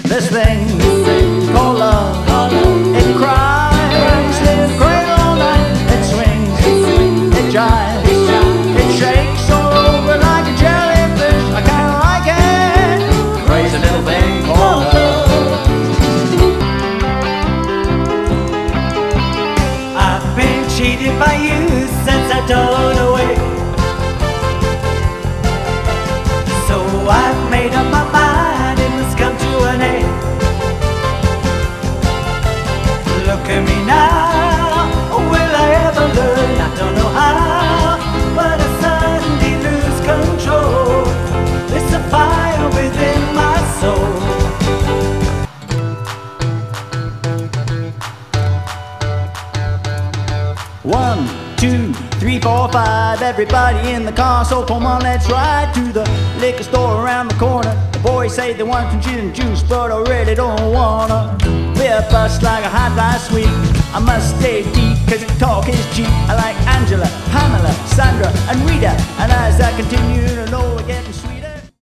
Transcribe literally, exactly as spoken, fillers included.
This thing called love, it cries, it cradle all night, it swings, it jives, it shakes all over like a jellyfish. I kinda like it, crazy little thing called love. I've been cheated by you since I don't away, so I've made up my mind it must come to an end. Look at me now, will I ever learn? I don't know how, but I suddenly lose control. There's a fire within my soul. One, two, three, four, five. Everybody in the car, so come on, let's ride to the liquor store around the corner. The boys say they want some gin and juice, but I really don't wanna. We're bust like a hot last week. I must stay deep, cause the talk is cheap. I like Angela, Pamela, Sandra,